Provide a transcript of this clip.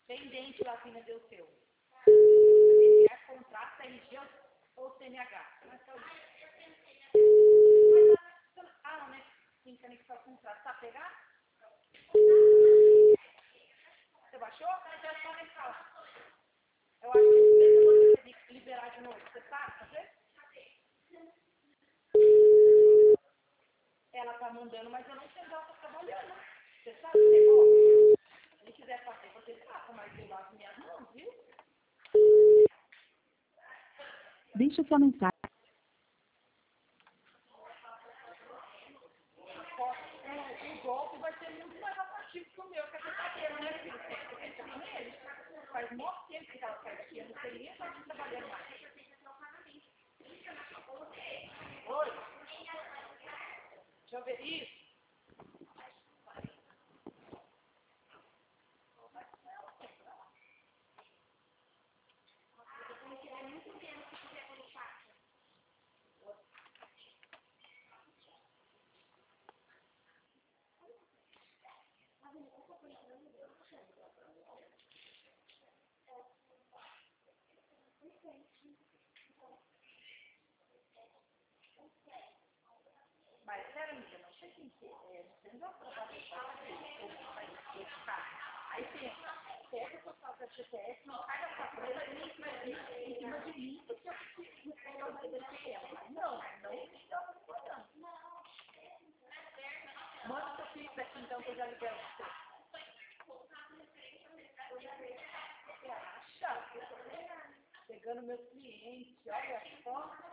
Pendente, Lavínia, deu seu. Ele é contrato, RG ou CNH? Ah, não, né? Tem que anexar o contrato. Tá pegar? Você baixou? É só anexar lá. Eu acho que mesmo eu vou ter que liberar de novo. Você sabe fazer? Ela tá mandando, mas eu não sei onde ela tá trabalhando. Você sabe se é bom? Se ele quiser fazer, você faça, mas eu lavo minhas mãos, viu? Deixa sua mensagem. O golpe vai ser muito mais atrativo que o meu, que é verdadeiro, né, filho? Você pensa com ele? Faz muito tempo que ela faz aqui, eu não sei nem se ela está trabalhando mais. Oi? Deixa eu ver isso. Mas, sério, amiga, não sei quem que é. Você não vai provar que vai ficar. Aí pensa, pega o pessoal da GPS, não cai da cadeira e nem vai vir em cima de mim, porque eu preciso obedecer ela. Mas não está funcionando. Manda o seu filho daqui, então, que eu já libero você. Você acha? Pegando meus clientes, olha só.